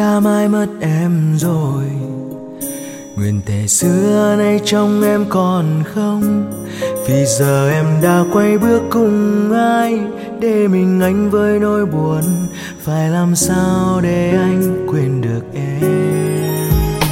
đã mãi mất em rồi. Nguyện thề xưa nay trong em còn không, vì giờ em đã quay bước cùng ai, để mình anh với nỗi buồn. Phải làm sao để anh quên được em?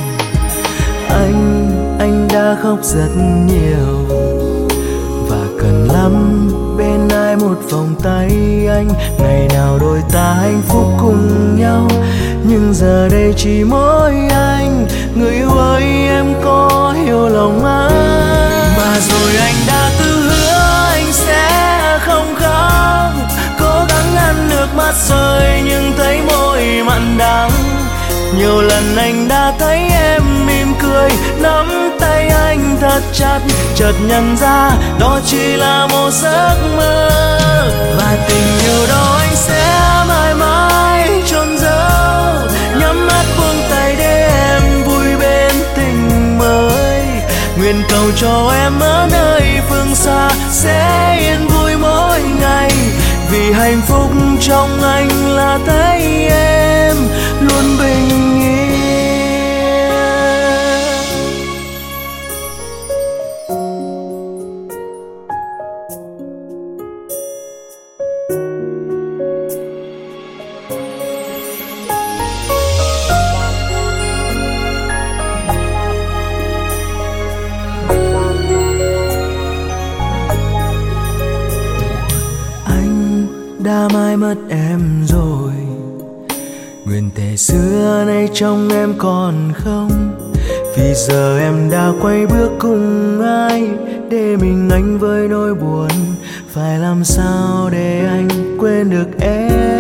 Anh đã khóc rất nhiều và cần lắm bên ai một vòng tay anh. Ngày nào đôi ta hạnh phúc cùng nhau, nhưng giờ đây chỉ mỗi anh. Người yêu ơi, em có hiểu lòng anh? Và rồi anh đã tự hứa anh sẽ không khóc, cố gắng ngăn nước mắt rơi nhưng thấy môi mặn đắng. Nhiều lần anh đã thấy em mỉm cười, nắm tay anh thật chặt, chợt nhận ra đó chỉ là một giấc mơ. Và tình yêu đó anh sẽ mãi mãi chôn giấu, nhắm mắt buông tay để em vui bên tình mới. Nguyện cầu cho em ở nơi phương xa sẽ yên vui mỗi ngày, vì hạnh phúc trong anh là thấy em luôn bình yên. Anh đã mãi mất em rồi. Nguyện thề xưa nay trong em còn không, vì giờ em đã quay bước cùng ai, để mình anh với nỗi buồn. Phải làm sao để anh quên được em?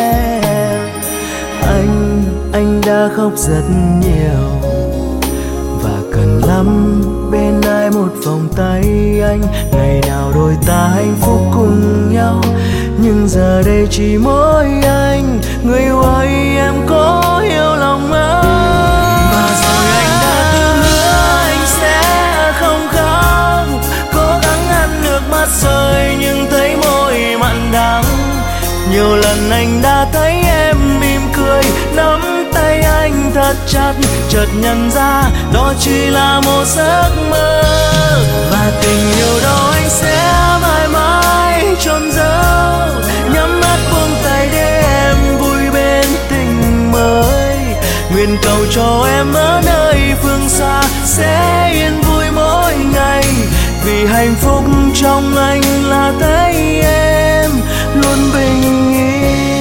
Anh đã khóc rất nhiều và cần lắm bên ai một vòng tay anh. Ngày nào đôi ta hạnh phúc cùng nhau, nhưng giờ đây chỉ mỗi anh. Người yêu ơi, em có hiểu lòng anh? Và rồi anh đã tự hứa anh sẽ không khóc, cố gắng ngăn nước mắt rơi nhưng thấy môi mặn đắng. Nhiều lần anh đã thấy em mỉm cười, nắm tay anh thật chặt, chợt nhận ra đó chỉ là một giấc mơ. Và tình yêu đó anh sẽ mãi mãi chôn giấu, nhắm mắt buông tay để em vui bên tình mới. Nguyện cầu cho em ở nơi phương xa sẽ yên vui mỗi ngày, vì hạnh phúc trong anh là thấy em luôn bình yên.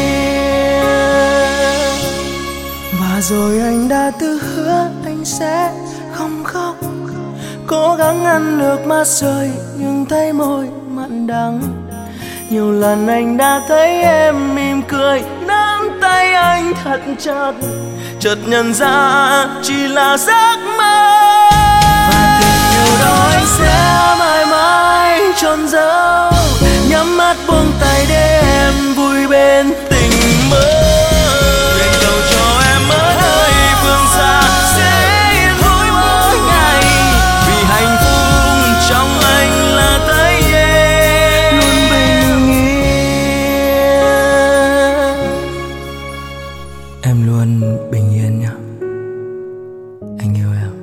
Và rồi anh đã tự hứa anh sẽ không khóc, cố gắng ngăn nước mắt rơi nhưng thấy môi mặn đắng. Nhiều lần anh đã thấy em mỉm cười, nắm tay anh thật chặt, chợt nhận ra chỉ là giấc mơ. Và tình yêu đó anh sẽ mãi mãi chôn giấu, nhắm mắt buông tay để em vui bên tình mới. Nguyện cầu cho em ở nơi phương xa sẽ yên vui mỗi ngày, vì hạnh phúc trong anh là thấy em luôn bình yên. Em luôn bình yên nhé, anh yêu em.